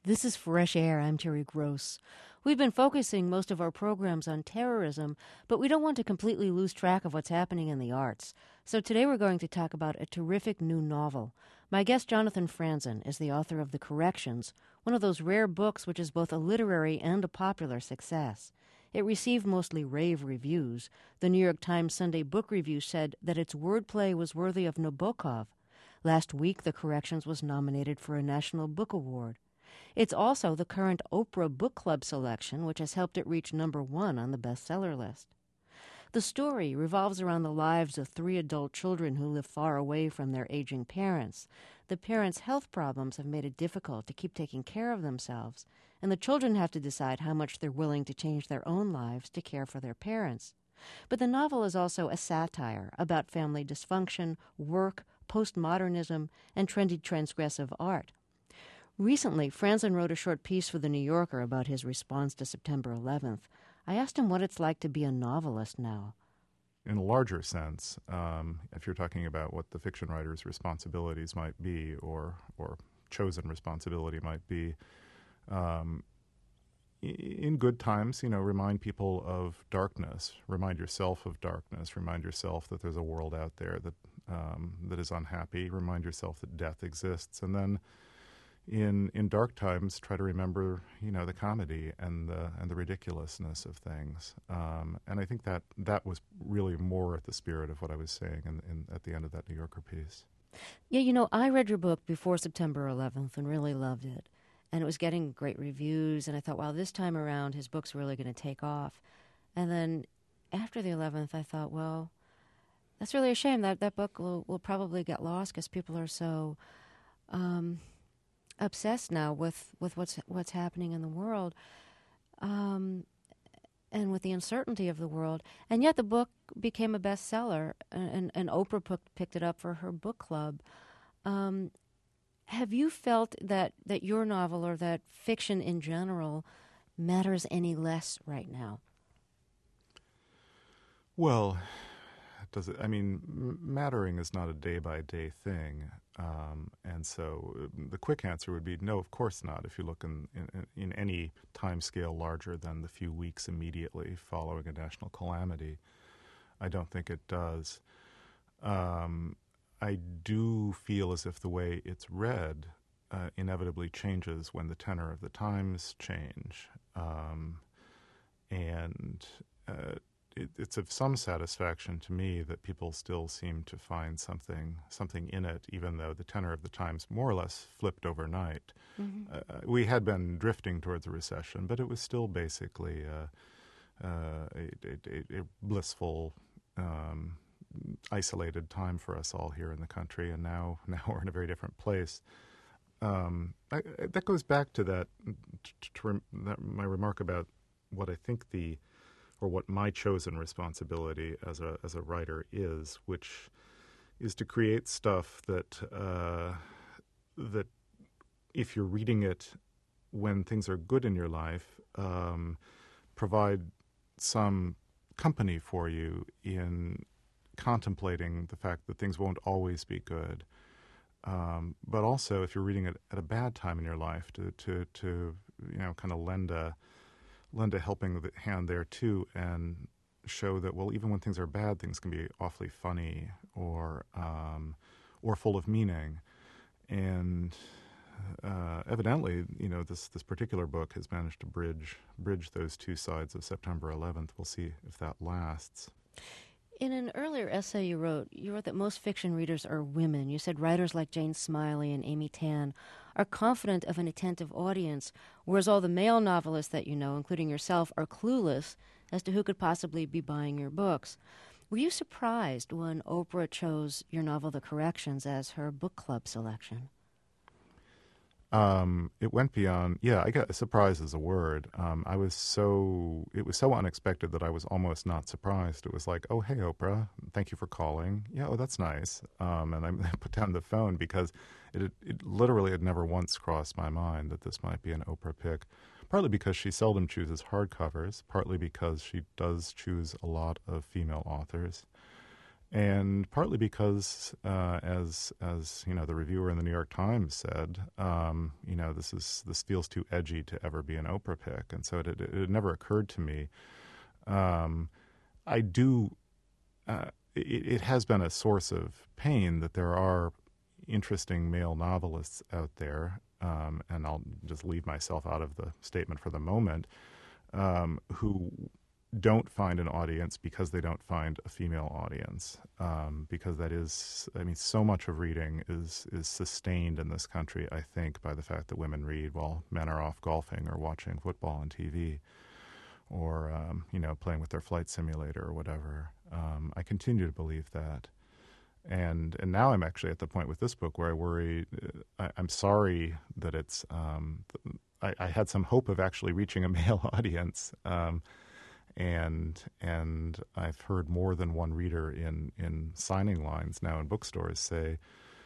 This is Fresh Air. I'm Terry Gross. We've been focusing most of our programs on terrorism, but we don't want to completely lose track of what's happening in the arts. So today we're going to talk about a terrific new novel. My guest, Jonathan Franzen, is the author of The Corrections, one of those rare books which is both a literary and a popular success. It received mostly rave reviews. The New York Times Sunday Book Review said that its wordplay was worthy of Nabokov. Last week, The Corrections was nominated for a National Book Award. It's also the current Oprah Book Club selection, which has helped it reach #1 on the bestseller list. The story revolves around the lives of 3 adult children who live far away from their aging parents. The parents' health problems have made it difficult to keep taking care of themselves, and the children have to decide how much they're willing to change their own lives to care for their parents. But the novel is also a satire about family dysfunction, work, postmodernism, and trendy transgressive art. Recently, Franzen wrote a short piece for The New Yorker about his response to September 11th. I asked him what it's like to be a novelist now. In a larger sense, if you're talking about what the fiction writer's responsibilities might be or chosen responsibility might be, in good times, remind people of darkness, remind yourself of darkness, remind yourself that there's a world out there that is unhappy, remind yourself that death exists, and then in dark times, try to remember, the comedy and the ridiculousness of things. And I think that was really more at the spirit of what I was saying at the end of that New Yorker piece. Yeah, I read your book before September 11th and really loved it. And it was getting great reviews, and I thought, wow, this time around his book's really going to take off. And then after the 11th, I thought, well, that's really a shame. That book will probably get lost because people are so obsessed now with what's happening in the world, and with the uncertainty of the world. And yet the book became a bestseller, and Oprah picked it up for her book club. Have you felt that your novel or that fiction in general matters any less right now? Well, mattering is not a day-by-day thing. And so the quick answer would be no, of course not. If you look in any time scale larger than the few weeks immediately following a national calamity, I don't think it does. I do feel as if the way it's read inevitably changes when the tenor of the times change. It's of some satisfaction to me that people still seem to find something in it, even though the tenor of the times more or less flipped overnight. Mm-hmm. We had been drifting towards a recession, but it was still basically a blissful, isolated time for us all here in the country, and now we're in a very different place. That goes back to my remark about what I think or what my chosen responsibility as a writer is, which is to create stuff that if you're reading it when things are good in your life, provide some company for you in contemplating the fact that things won't always be good. But also, if you're reading it at a bad time in your life, to kind of lend a helping hand there too, and show that, well, even when things are bad, things can be awfully funny or full of meaning. And evidently, this particular book has managed to bridge those two sides of September 11th. We'll see if that lasts. In an earlier essay you wrote that most fiction readers are women. You said writers like Jane Smiley and Amy Tan are confident of an attentive audience, whereas all the male novelists that you know, including yourself, are clueless as to who could possibly be buying your books. Were you surprised when Oprah chose your novel The Corrections as her book club selection? It went beyond. Yeah, I guess surprise is a word. It was so unexpected that I was almost not surprised. It was like, oh, hey, Oprah, thank you for calling. Yeah, oh, that's nice. And I put down the phone because it literally had never once crossed my mind that this might be an Oprah pick. Partly because she seldom chooses hardcovers, partly because she does choose a lot of female authors. And partly because, as you know, the reviewer in the New York Times said, you know, this feels too edgy to ever be an Oprah pick, and so it never occurred to me. I do. It has been a source of pain that there are interesting male novelists out there, and I'll just leave myself out of the statement for the moment, who don't find an audience because they don't find a female audience, because that is, I mean, so much of reading is sustained in this country, I think, by the fact that women read while men are off golfing or watching football on TV, or you know, playing with their flight simulator or whatever. I continue to believe that, and now I'm actually at the point with this book where I worry. I'm sorry that it's. I had some hope of actually reaching a male audience. And I've heard more than one reader in signing lines now in bookstores say,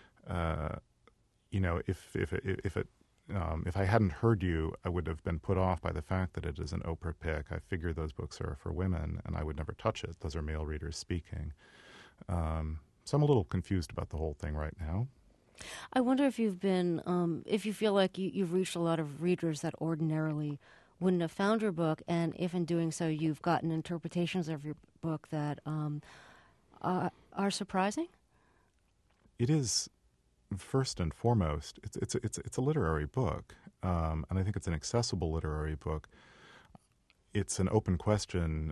you know, if I hadn't heard you, I would have been put off by the fact that it is an Oprah pick. I figure those books are for women, and I would never touch it. Those are male readers speaking. So I'm a little confused about the whole thing right now. I wonder if you've been, if you feel like you've reached a lot of readers that ordinarily wouldn't have found your book, and if in doing so you've gotten interpretations of your book that are surprising? It is, first and foremost, it's a literary book, and I think it's an accessible literary book. It's an open question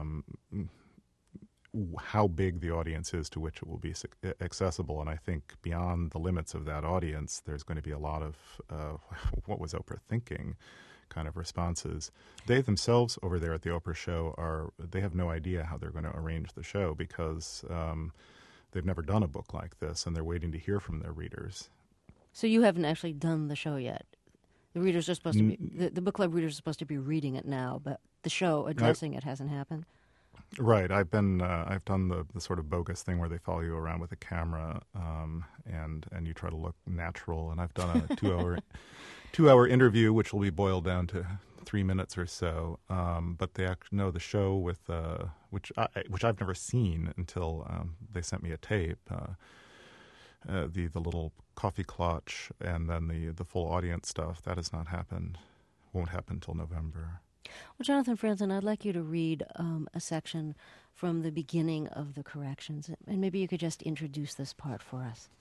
how big the audience is to which it will be accessible, and I think beyond the limits of that audience, there's going to be a lot of what was Oprah thinking kind of responses. They themselves over there at the Oprah show they have no idea how they're going to arrange the show because they've never done a book like this, and they're waiting to hear from their readers. So you haven't actually done the show yet. The readers are supposed to be, the book club readers are supposed to be reading it now, but the show addressing it hasn't happened. Right. I've done the sort of bogus thing where they follow you around with a camera, and you try to look natural. And I've done a 2-hour interview, which will be boiled down to 3 minutes or so. But they the show with which I've never seen until they sent me a tape. The little coffee clutch and then the full audience stuff, that has not happened. Won't happen until November. Well, Jonathan Franzen, I'd like you to read a section from the beginning of the corrections, and maybe you could just introduce this part for us.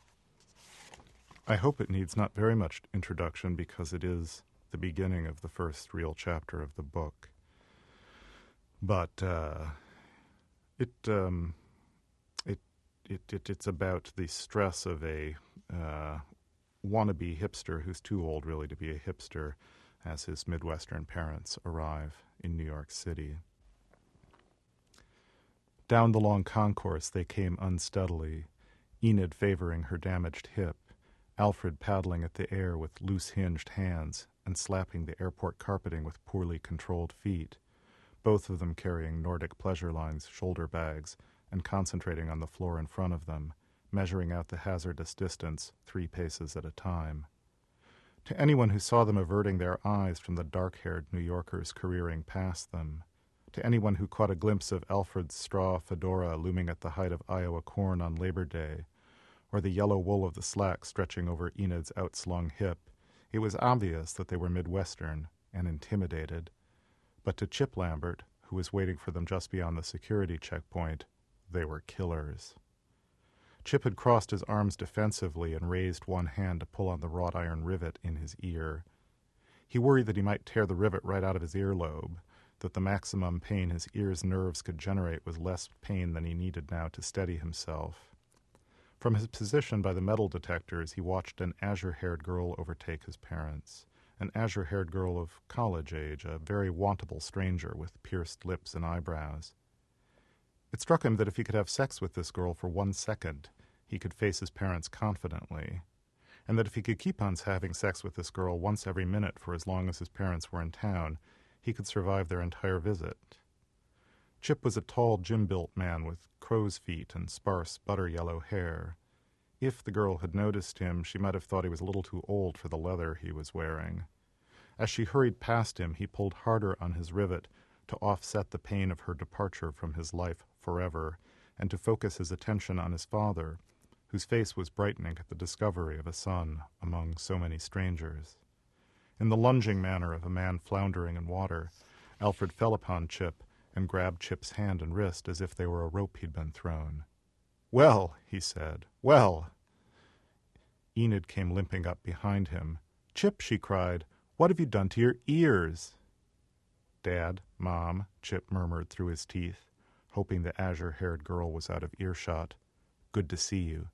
I hope it needs not very much introduction because it is the beginning of the first real chapter of the book. But it's about the stress of a wannabe hipster who's too old really to be a hipster as his Midwestern parents arrive in New York City. Down the long concourse they came unsteadily, Enid favoring her damaged hip, Alfred paddling at the air with loose-hinged hands and slapping the airport carpeting with poorly controlled feet, both of them carrying Nordic Pleasure Line's shoulder bags and concentrating on the floor in front of them, measuring out the hazardous distance 3 paces at a time. To anyone who saw them averting their eyes from the dark-haired New Yorkers careering past them, to anyone who caught a glimpse of Alfred's straw fedora looming at the height of Iowa corn on Labor Day, or the yellow wool of the slack stretching over Enid's outslung hip, it was obvious that they were Midwestern and intimidated. But to Chip Lambert, who was waiting for them just beyond the security checkpoint, they were killers. Chip had crossed his arms defensively and raised one hand to pull on the wrought iron rivet in his ear. He worried that he might tear the rivet right out of his earlobe, that the maximum pain his ear's nerves could generate was less pain than he needed now to steady himself. From his position by the metal detectors, he watched an azure-haired girl overtake his parents, an azure-haired girl of college age, a very wantable stranger with pierced lips and eyebrows. It struck him that if he could have sex with this girl for 1 second, he could face his parents confidently, and that if he could keep on having sex with this girl once every minute for as long as his parents were in town, he could survive their entire visit. Chip was a tall, gym-built man with crow's feet and sparse, butter-yellow hair. If the girl had noticed him, she might have thought he was a little too old for the leather he was wearing. As she hurried past him, he pulled harder on his rivet to offset the pain of her departure from his life forever, and to focus his attention on his father, whose face was brightening at the discovery of a son among so many strangers. In the lunging manner of a man floundering in water, Alfred fell upon Chip and grabbed Chip's hand and wrist as if they were a rope he'd been thrown. "Well," he said, "well." Enid came limping up behind him. "Chip," she cried, "what have you done to your ears?" "Dad, Mom," Chip murmured through his teeth, hoping the azure-haired girl was out of earshot. "Good to see you."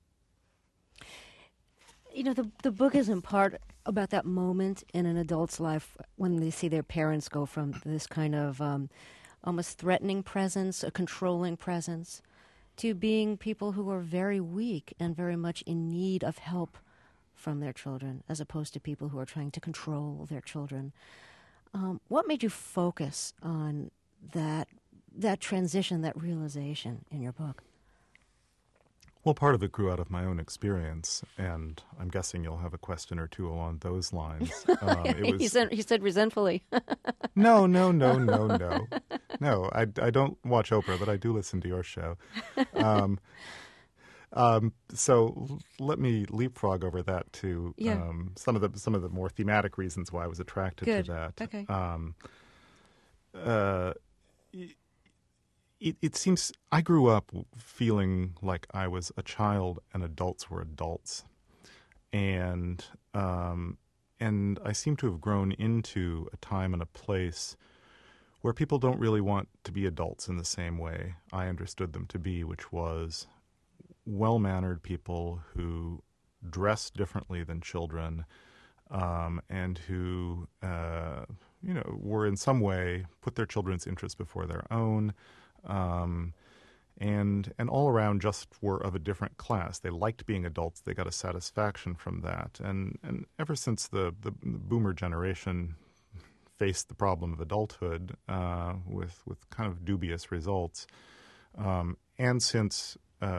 You know, the book is in part about that moment in an adult's life when they see their parents go from this kind of almost threatening presence, a controlling presence, to being people who are very weak and very much in need of help from their children, as opposed to people who are trying to control their children. What made you focus on that transition, that realization in your book? Well, part of it grew out of my own experience, and I'm guessing you'll have a question or two along those lines. He said resentfully. No. No, I don't watch Oprah, but I do listen to your show. So let me leapfrog over that to some of the more thematic reasons why I was attracted to that. Okay. It seems I grew up feeling like I was a child and adults were adults, and I seem to have grown into a time and a place where people don't really want to be adults in the same way I understood them to be, which was well-mannered people who dress differently than children, and who were in some way put their children's interests before their own. And all around just were of a different class. They liked being adults. They got a satisfaction from that. And ever since the boomer generation faced the problem of adulthood with kind of dubious results, and since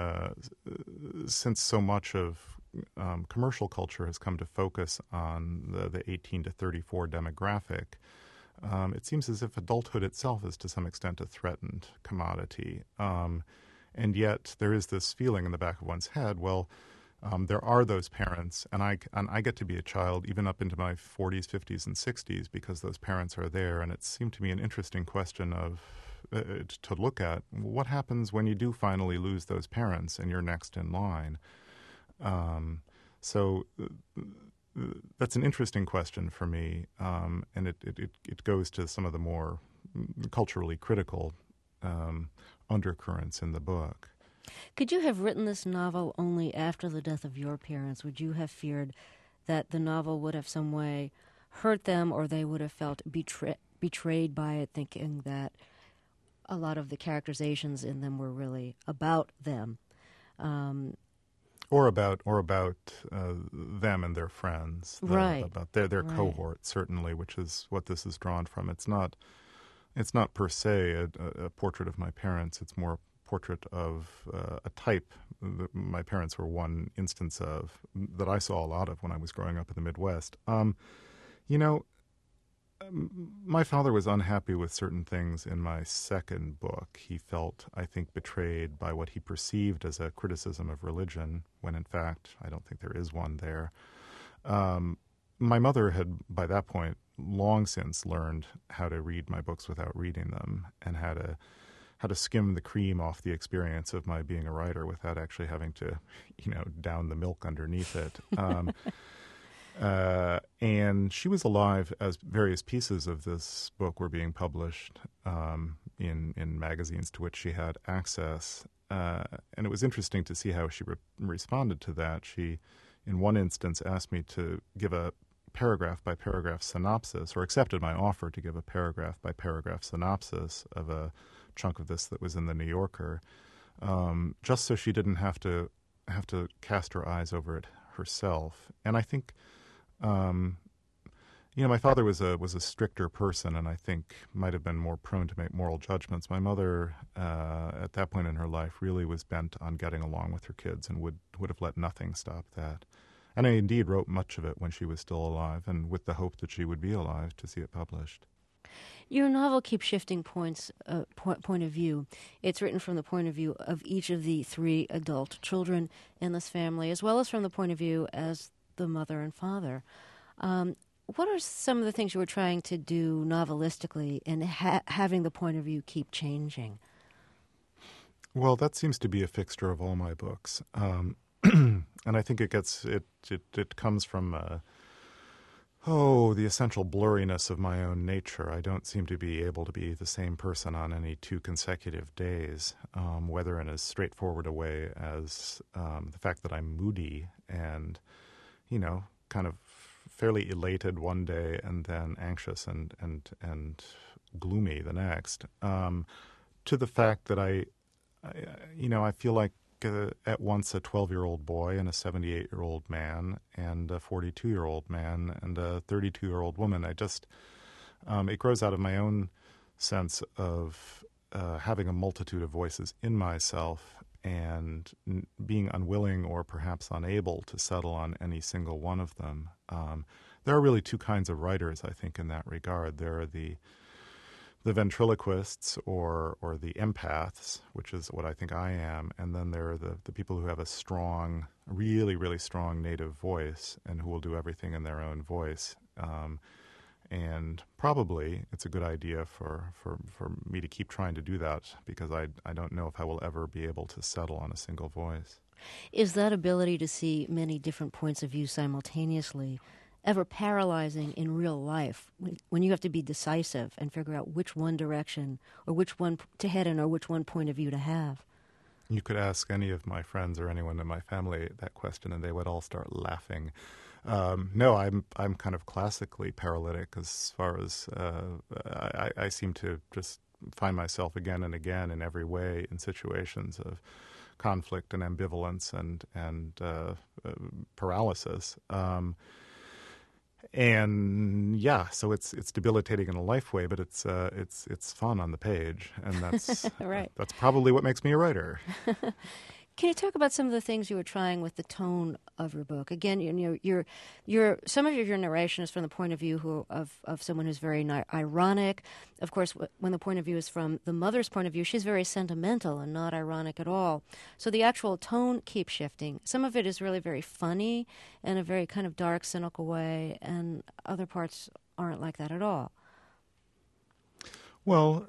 so much of commercial culture has come to focus on the 18 to 34 demographic, it seems as if adulthood itself is to some extent a threatened commodity. And yet there is this feeling in the back of one's head, well, there are those parents, and I get to be a child even up into my 40s, 50s, and 60s because those parents are there. And it seemed to me an interesting question to look at. What happens when you do finally lose those parents and you're next in line? So that's an interesting question for me, and it goes to some of the more culturally critical undercurrents in the book. Could you have written this novel only after the death of your parents? Would you have feared that the novel would have some way hurt them, or they would have felt betrayed by it, thinking that a lot of the characterizations in them were really about them? Or about them and their friends, right? About their cohort, certainly, which is what this is drawn from. It's not per se a portrait of my parents. It's more a portrait of a type that my parents were one instance of that I saw a lot of when I was growing up in the Midwest. My father was unhappy with certain things in my second book. He felt, I think, betrayed by what he perceived as a criticism of religion, when in fact I don't think there is one there. My mother had, by that point, long since learned how to read my books without reading them, and how to skim the cream off the experience of my being a writer without actually having to, down the milk underneath it. And she was alive as various pieces of this book were being published in magazines to which she had access. And it was interesting to see how she responded to that. She, in one instance, asked me to give a paragraph-by-paragraph synopsis, or accepted my offer to give a paragraph-by-paragraph synopsis of a chunk of this that was in the New Yorker, just so she didn't have to cast her eyes over it herself. And I think my father was a stricter person, and I think might have been more prone to make moral judgments. My mother, at that point in her life, really was bent on getting along with her kids and would have let nothing stop that. And I indeed wrote much of it when she was still alive, and with the hope that she would be alive to see it published. Your novel keeps shifting point of view. It's written from the point of view of each of the three adult children in this family, as well as from the point of view as the mother and father. What are some of the things you were trying to do novelistically in having the point of view keep changing? Well, that seems to be a fixture of all my books, and I think it comes from the essential blurriness of my own nature. I don't seem to be able to be the same person on any 2 consecutive days, whether in as straightforward a way as the fact that I'm moody and, kind of fairly elated one day and then anxious and gloomy the next, to the fact that I feel like at once a 12-year-old boy and a 78-year-old man and a 42-year-old man and a 32-year-old woman. It grows out of my own sense of having a multitude of voices in myself and being unwilling or perhaps unable to settle on any single one of them. There are really 2 kinds of writers, I think, in that regard. There are the ventriloquists or the empaths, which is what I think I am, and then there are the people who have a strong, really, really strong native voice and who will do everything in their own voice. And probably it's a good idea for me to keep trying to do that, because I don't know if I will ever be able to settle on a single voice. Is that ability to see many different points of view simultaneously ever paralyzing in real life when you have to be decisive and figure out which one direction or which one to head in or which one point of view to have? You could ask any of my friends or anyone in my family that question and they would all start laughing. No, I'm kind of classically paralytic as far as I seem to just find myself again and again in every way in situations of conflict and ambivalence and paralysis. And yeah, so it's debilitating in a life way, but it's fun on the page, and that's Right. That's probably what makes me a writer. Can you talk about some of the things you were trying with the tone of your book? Again, your some of your narration is from the point of view of someone who's very ironic. Of course, when the point of view is from the mother's point of view, she's very sentimental and not ironic at all. So the actual tone keeps shifting. Some of it is really very funny in a very kind of dark, cynical way, and other parts aren't like that at all. Well,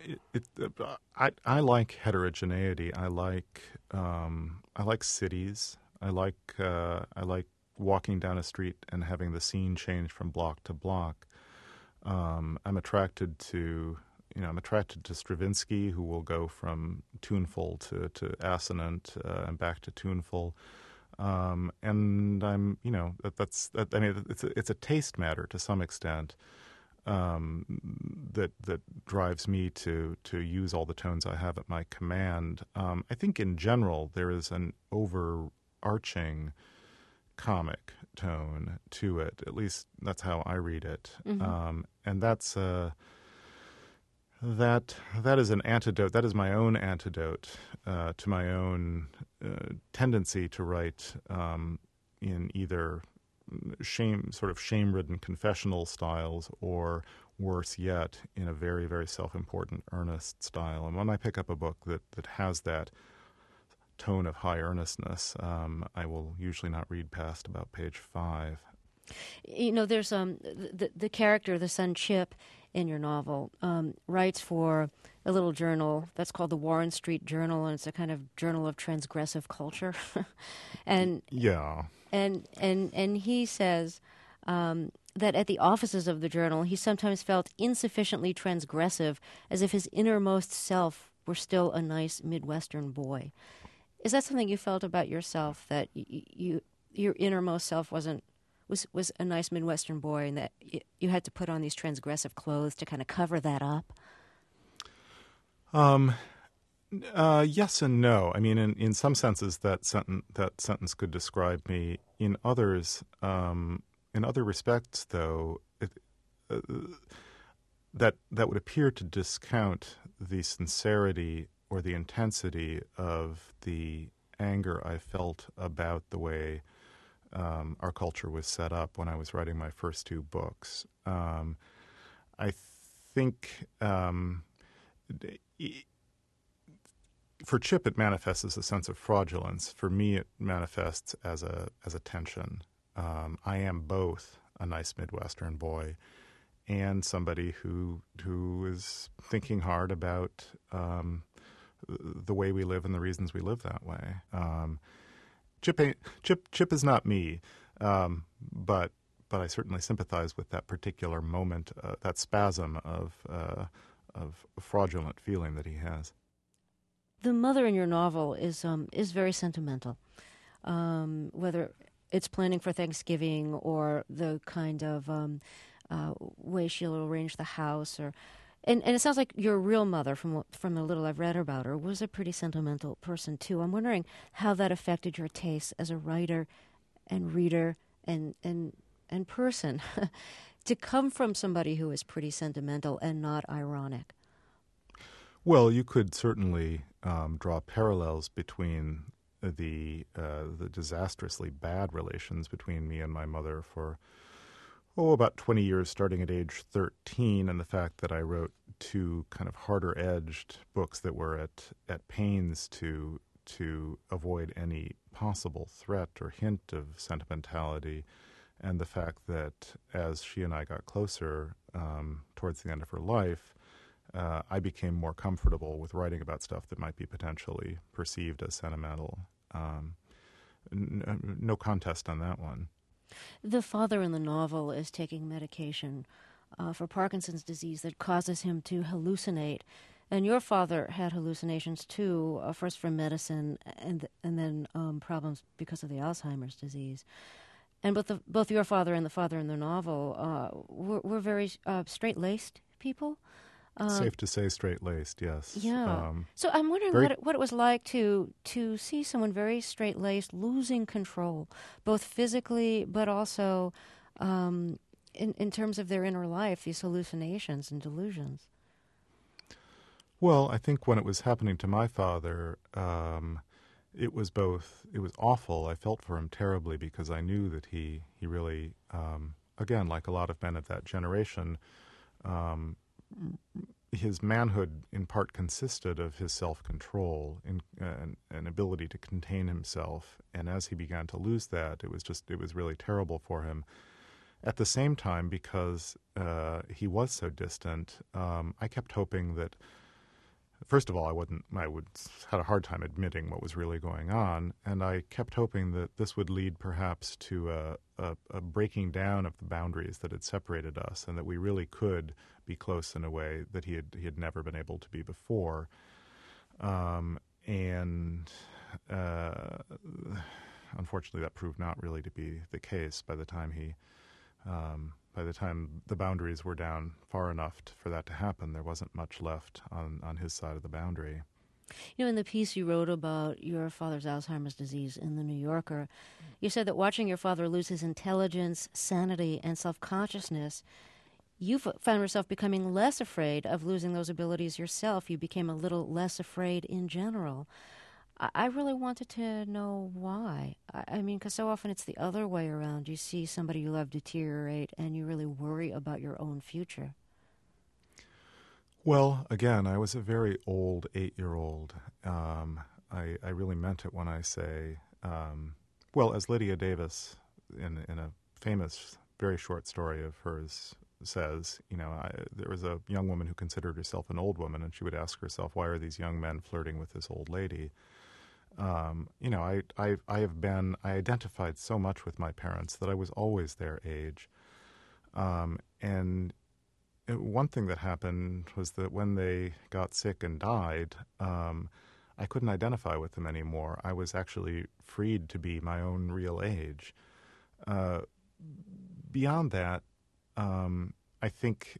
I like heterogeneity. I like cities. I like walking down a street and having the scene change from block to block. I'm attracted to Stravinsky, who will go from tuneful to assonant and back to tuneful. And I'm it's a taste matter to some extent. That drives me to use all the tones I have at my command. I think in general there is an overarching comic tone to it. At least that's how I read it. Mm-hmm. And that's that is an antidote. That is my own antidote to my own tendency to write in either shame-ridden confessional styles, or worse yet, in a very, very self-important, earnest style. And when I pick up a book that has that tone of high earnestness, I will usually not read past about page 5. There's the character, the son Chip, in your novel, writes for a little journal that's called the Warren Street Journal, and it's a kind of journal of transgressive culture. And yeah. And he says that at the offices of the journal, he sometimes felt insufficiently transgressive, as if his innermost self were still a nice Midwestern boy. Is that something you felt about yourself, that your innermost self was a nice Midwestern boy, and that you had to put on these transgressive clothes to kind of cover that up? Yes and no. I mean, in some senses, that sentence could describe me. In others, in other respects, though, that would appear to discount the sincerity or the intensity of the anger I felt about the way our culture was set up when I was writing my first 2 books. I think for Chip, it manifests as a sense of fraudulence. For me, it manifests as a tension. I am both a nice Midwestern boy and somebody who is thinking hard about the way we live and the reasons we live that way. Chip is not me, but I certainly sympathize with that particular moment, that spasm of fraudulent feeling that he has. The mother in your novel is very sentimental, whether it's planning for Thanksgiving or the kind of way she'll arrange the house, and it sounds like your real mother, from the little I've read about her, was a pretty sentimental person too. I'm wondering how that affected your taste as a writer and reader and person to come from somebody who is pretty sentimental and not ironic. Well, you could certainly draw parallels between the disastrously bad relations between me and my mother for about 20 years, starting at age 13, and the fact that I wrote two kind of harder-edged books that were at pains to avoid any possible threat or hint of sentimentality, and the fact that as she and I got closer towards the end of her life, I became more comfortable with writing about stuff that might be potentially perceived as sentimental. No contest on that one. The father in the novel is taking medication for Parkinson's disease that causes him to hallucinate. And your father had hallucinations too, first from medicine and then problems because of the Alzheimer's disease. And both your father and the father in the novel were very straight-laced people. Safe to say straight-laced, yes. Yeah. So I'm wondering what it was like to see someone very straight-laced losing control, both physically but also in terms of their inner life, these hallucinations and delusions. Well, I think when it was happening to my father, it was awful. I felt for him terribly because I knew that he really, again, like a lot of men of that generation, his manhood in part consisted of his self-control and ability to contain himself. And as he began to lose that, it was really terrible for him. At the same time, because he was so distant, I kept hoping that, first of all, I had a hard time admitting what was really going on, and I kept hoping that this would lead perhaps to a breaking down of the boundaries that had separated us, and that we really could be close in a way that he had never been able to be before. And unfortunately, that proved not really to be the case. By the time the boundaries were down far enough for that to happen, there wasn't much left on his side of the boundary. You know, in the piece you wrote about your father's Alzheimer's disease in The New Yorker, you said that watching your father lose his intelligence, sanity, and self-consciousness, you found yourself becoming less afraid of losing those abilities yourself. You became a little less afraid in general. I really wanted to know why. I mean, because so often it's the other way around. You see somebody you love deteriorate, and you really worry about your own future. Well, again, I was a very old 8-year-old. I really meant it when I say, as Lydia Davis, in a famous, very short story of hers, says, there was a young woman who considered herself an old woman, and she would ask herself, why are these young men flirting with this old lady? I identified so much with my parents that I was always their age. And one thing that happened was that when they got sick and died, I couldn't identify with them anymore. I was actually freed to be my own real age. Beyond that, I think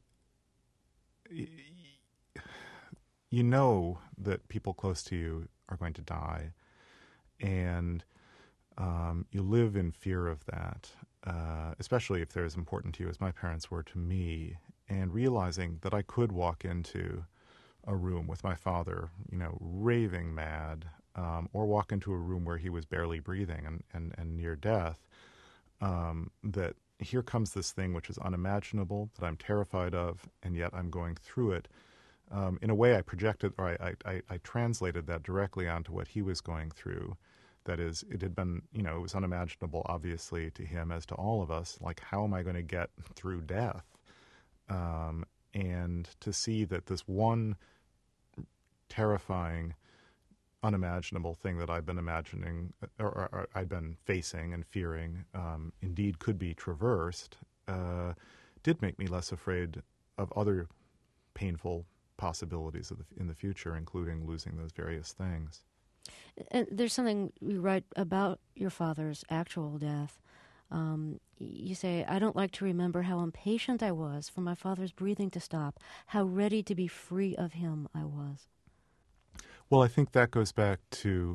you know that people close to you are going to die, and you live in fear of that, especially if they're as important to you as my parents were to me, and realizing that I could walk into a room with my father, raving mad, or walk into a room where he was barely breathing and near death, that here comes this thing which is unimaginable, that I'm terrified of, and yet I'm going through it. In a way, I projected, or I translated that directly onto what he was going through. That is, it had been, it was unimaginable, obviously, to him as to all of us. Like, how am I going to get through death? And to see that this one terrifying, unimaginable thing that I've been imagining, or I'd been facing and fearing, indeed could be traversed, did make me less afraid of other painful possibilities in the future, including losing those various things. And there's something you write about your father's actual death. You say, I don't like to remember how impatient I was for my father's breathing to stop, how ready to be free of him I was. Well, I think that goes back to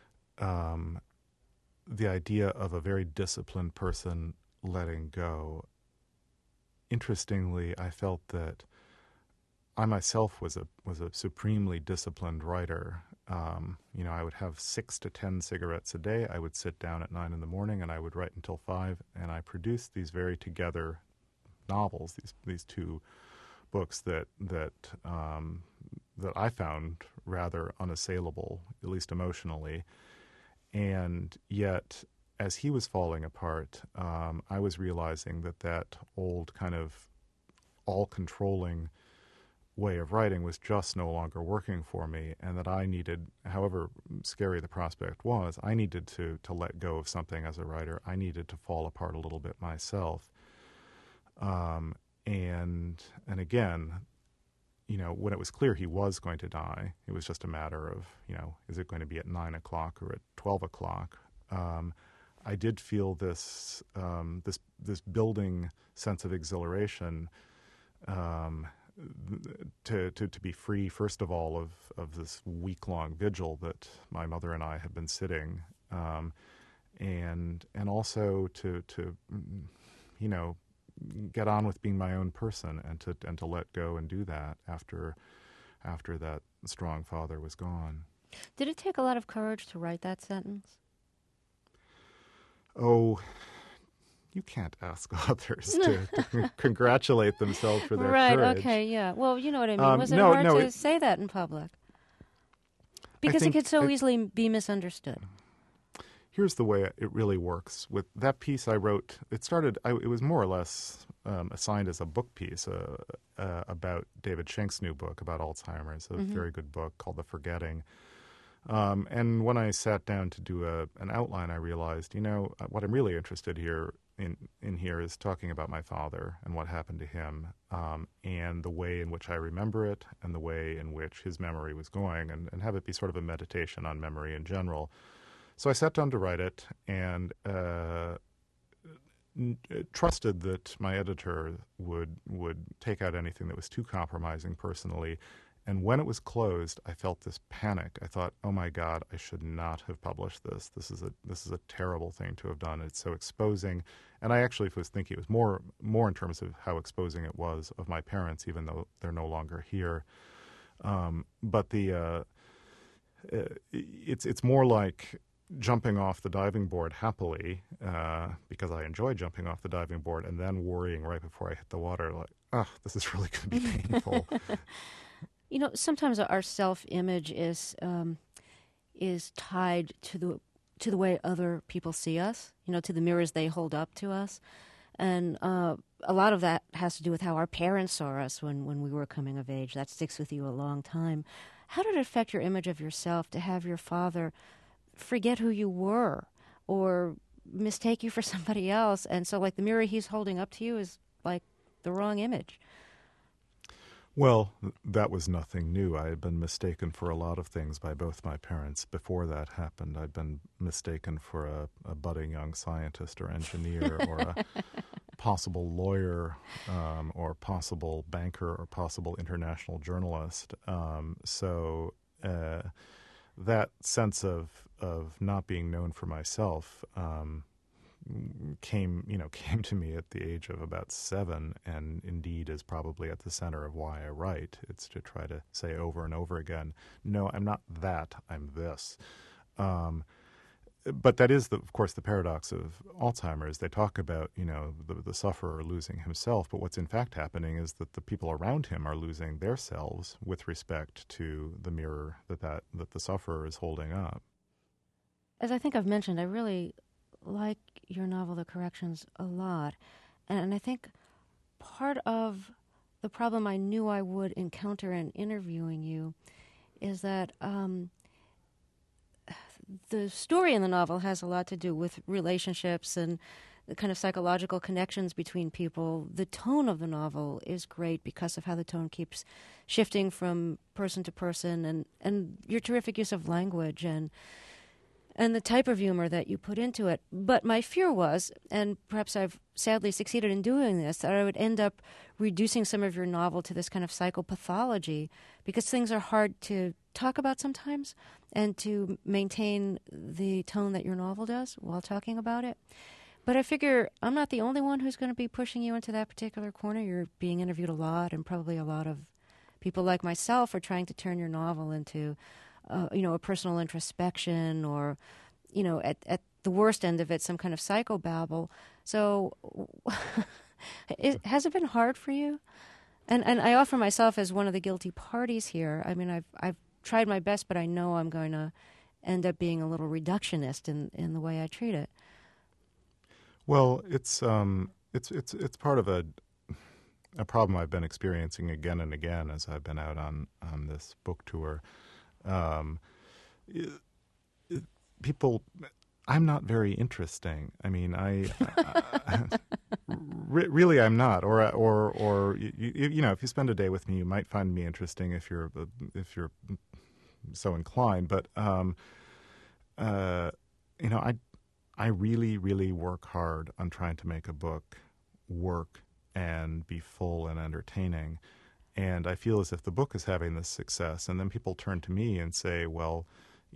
the idea of a very disciplined person letting go. Interestingly, I felt that I myself was a supremely disciplined writer. I would have 6 to 10 cigarettes a day. I would sit down at 9 in the morning and I would write until 5, and I produced these very together novels, these 2 books that I found rather unassailable, at least emotionally. And yet, as he was falling apart, I was realizing that old kind of all-controlling way of writing was just no longer working for me, and that I needed, however scary the prospect was, I needed to let go of something as a writer. I needed to fall apart a little bit myself. And again, when it was clear he was going to die, it was just a matter of, is it going to be at 9 o'clock or at 12 o'clock? I did feel this building sense of exhilaration, to be free, first of all, of this week-long vigil that my mother and I had been sitting, and also to get on with being my own person, and to let go and do that after that strong father was gone. Did it take a lot of courage to write that sentence? Oh, you can't ask others to congratulate themselves for their courage. Right, okay, yeah. Well, you know what I mean. Was it hard to say that in public? Because it could so easily be misunderstood. Here's the way it really works. With that piece I wrote, it was more or less assigned as a book piece about David Schenk's new book about Alzheimer's, a very good book called The Forgetting. And when I sat down to do an outline, I realized, what I'm really interested in here is talking about my father and what happened to him, and the way in which I remember it and the way in which his memory was going, and have it be sort of a meditation on memory in general. So I sat down to write it, and trusted that my editor would take out anything that was too compromising personally. And when it was closed, I felt this panic. I thought, "Oh my God, I should not have published this. This is a terrible thing to have done. It's so exposing." And I actually was thinking it was more in terms of how exposing it was of my parents, even though they're no longer here. But it's more like jumping off the diving board happily, because I enjoy jumping off the diving board, and then worrying right before I hit the water, like, this is really going to be painful. Sometimes our self-image is tied to the way other people see us, to the mirrors they hold up to us. And a lot of that has to do with how our parents saw us when we were coming of age. That sticks with you a long time. How did it affect your image of yourself to have your father forget who you were or mistake you for somebody else? And so, like, the mirror he's holding up to you is like the wrong image. Well, that was nothing new. I had been mistaken for a lot of things by both my parents before that happened. I'd been mistaken for a budding young scientist or engineer or a possible lawyer, or possible banker or possible international journalist. So that sense of not being known for myself came to me at the age of about 7, and indeed is probably at the center of why I write. It's to try to say over and over again, no, I'm not that, I'm this. but that is, of course, the paradox of Alzheimer's. They talk about, the sufferer losing himself, but what's in fact happening is that the people around him are losing their selves with respect to the mirror that the sufferer is holding up. As I think I've mentioned, I really like your novel, The Corrections, a lot. And I think part of the problem I knew I would encounter in interviewing you is that the story in the novel has a lot to do with relationships and the kind of psychological connections between people. The tone of the novel is great because of how the tone keeps shifting from person to person, and your terrific use of language and the type of humor that you put into it. But my fear was, and perhaps I've sadly succeeded in doing this, that I would end up reducing some of your novel to this kind of psychopathology, because things are hard to talk about sometimes and to maintain the tone that your novel does while talking about it. But I figure I'm not the only one who's going to be pushing you into that particular corner. You're being interviewed a lot, and probably a lot of people like myself are trying to turn your novel into a personal introspection, or, at the worst end of it, some kind of psychobabble. So has it been hard for you? And I offer myself as one of the guilty parties here. I mean, I've tried my best, but I know I'm going to end up being a little reductionist in the way I treat it. Well, it's part of a problem I've been experiencing again and again as I've been out on this book tour. People, I'm not very interesting. I mean, really, I'm not. Or if you spend a day with me, you might find me interesting if you're so inclined. But I really, really work hard on trying to make a book work and be full and entertaining. And I feel as if the book is having this success, and then people turn to me and say, "Well,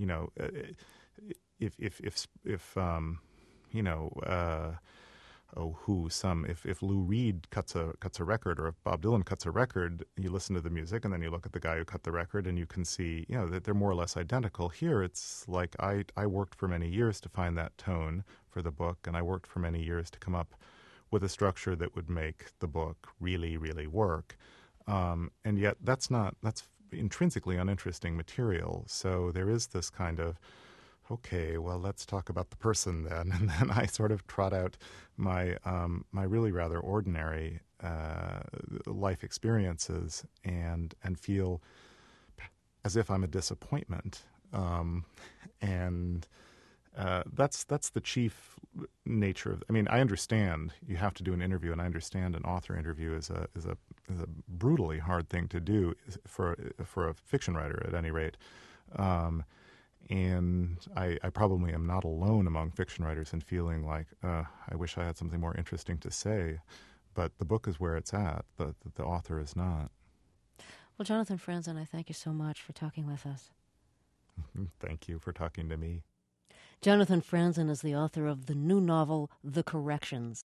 if Lou Reed cuts a record, or if Bob Dylan cuts a record, you listen to the music, and then you look at the guy who cut the record, and you can see, that they're more or less identical." Here, it's like I worked for many years to find that tone for the book, and I worked for many years to come up with a structure that would make the book really, really work. And yet that's intrinsically uninteresting material. So there is this kind of, okay, well, let's talk about the person then. And then I sort of trot out my really rather ordinary life experiences and feel as if I'm a disappointment. That's the chief nature of. I mean, I understand you have to do an interview, and I understand an author interview is a brutally hard thing to do for a fiction writer, at any rate. And I probably am not alone among fiction writers in feeling like I wish I had something more interesting to say. But the book is where it's at. The author is not. Well, Jonathan Franzen, I thank you so much for talking with us. Thank you for talking to me. Jonathan Franzen is the author of the new novel, The Corrections.